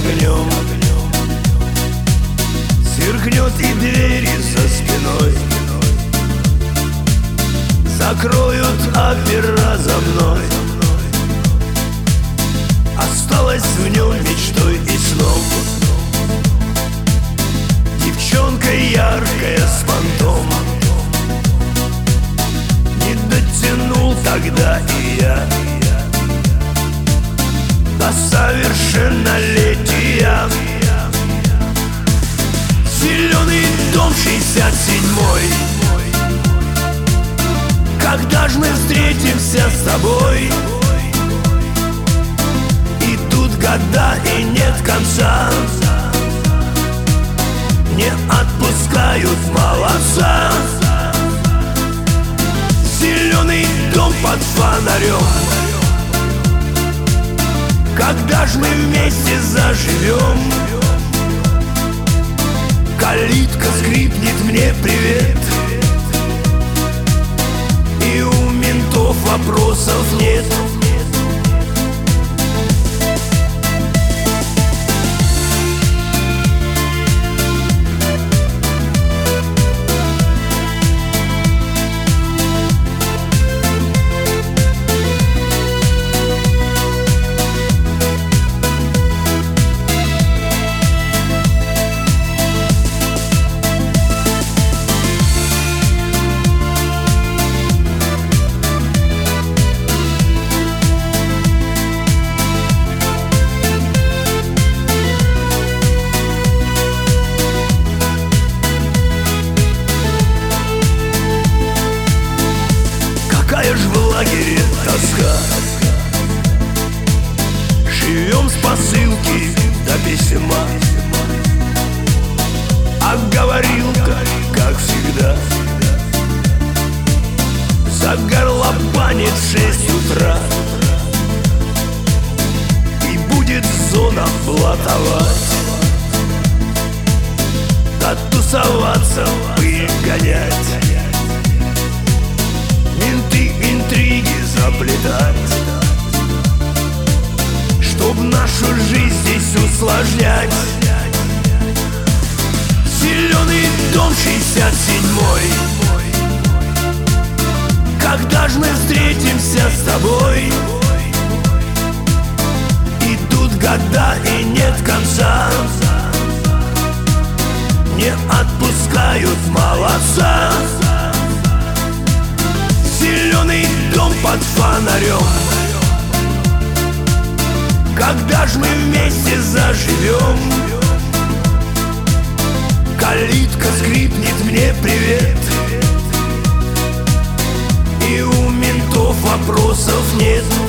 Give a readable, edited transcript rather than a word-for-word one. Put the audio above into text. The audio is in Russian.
огнем. Сверкнет и двери за спиной закроют опера за мной. Осталась в нем мечтой и сном девчонка яркая с понтом. Не дотянул тогда и я до совершеннолетия. Зеленый дом 67-й, когда ж мы встретимся с тобой? Идут года и нет конца, не отпускают молодца. Зеленый дом под фонарем, когда ж мы вместе заживем? Калитка скрипнет мне привет, и у ментов вопросов нет. Какая ж в лагере тоска, живем с посылки до письма. А говорилка, как всегда, загорлопанит в 6 утра и будет зона блатовать, да тусоваться, пыль гонять, менты интриги заплетать, чтоб нашу жизнь здесь усложнять. Зеленый дом 67-й, когда ж мы встретимся с тобой? Идут года и нет конца, не отпускают молодца. Зеленый дом под фонарем, когда ж мы вместе заживем? Калитка скрипнет мне привет, и у ментов вопросов нет.